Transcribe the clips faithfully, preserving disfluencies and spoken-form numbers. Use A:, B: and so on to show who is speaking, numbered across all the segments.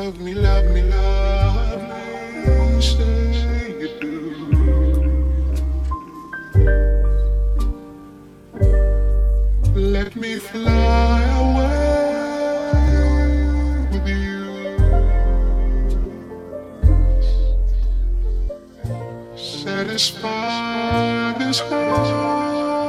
A: love me, love me, love me, say you do. Let me fly away with you. Satisfy this heart.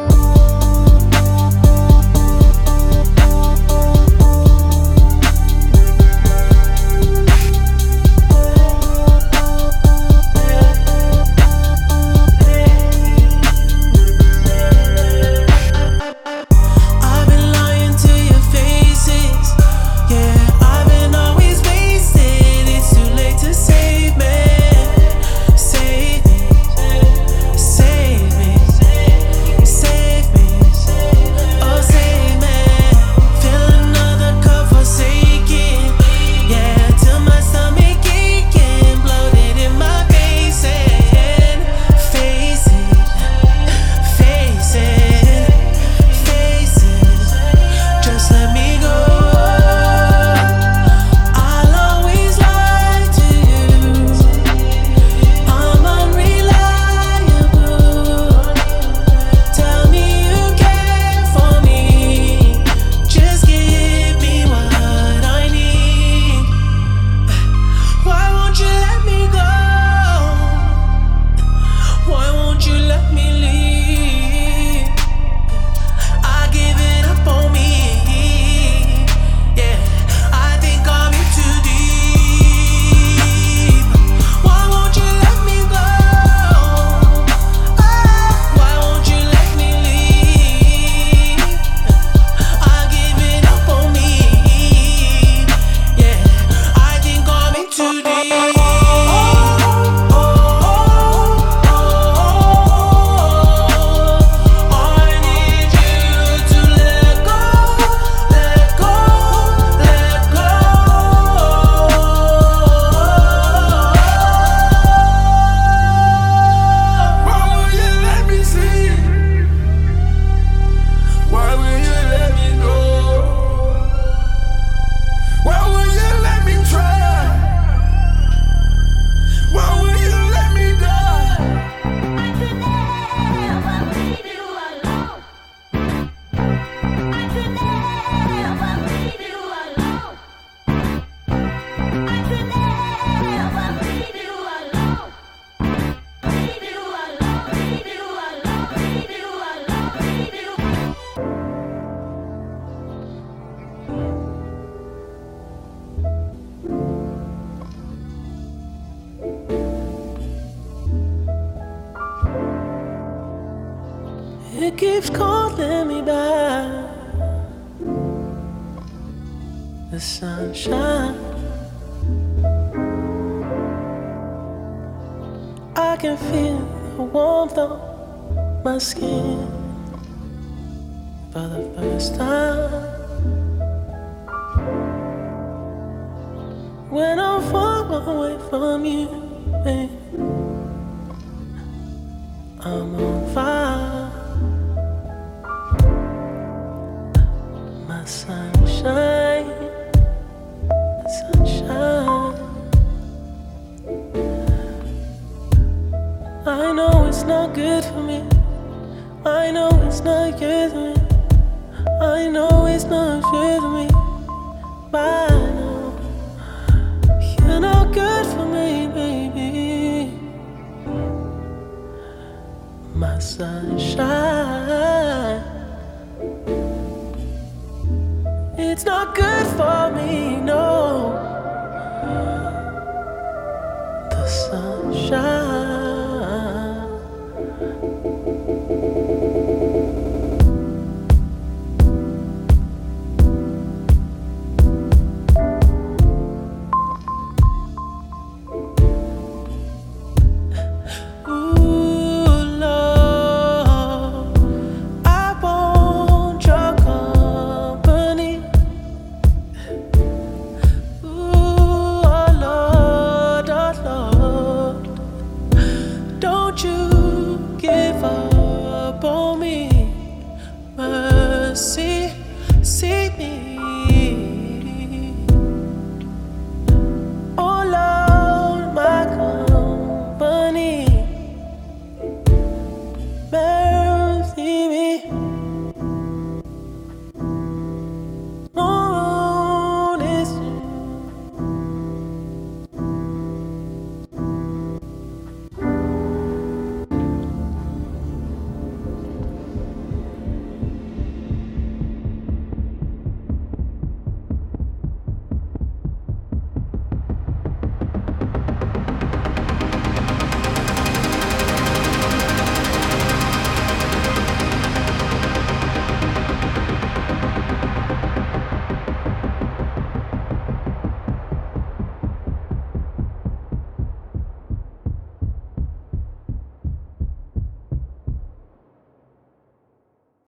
B: It keeps calling me back. The sunshine, I can feel the warmth on my skin for the first time. When I'm far away from you, baby, I'm on fire. My sunshine, sunshine. I know it's not good for me. I know it's not good for me. I know it's not good for me. But I know you're not good for me, baby. My sunshine. It's not good for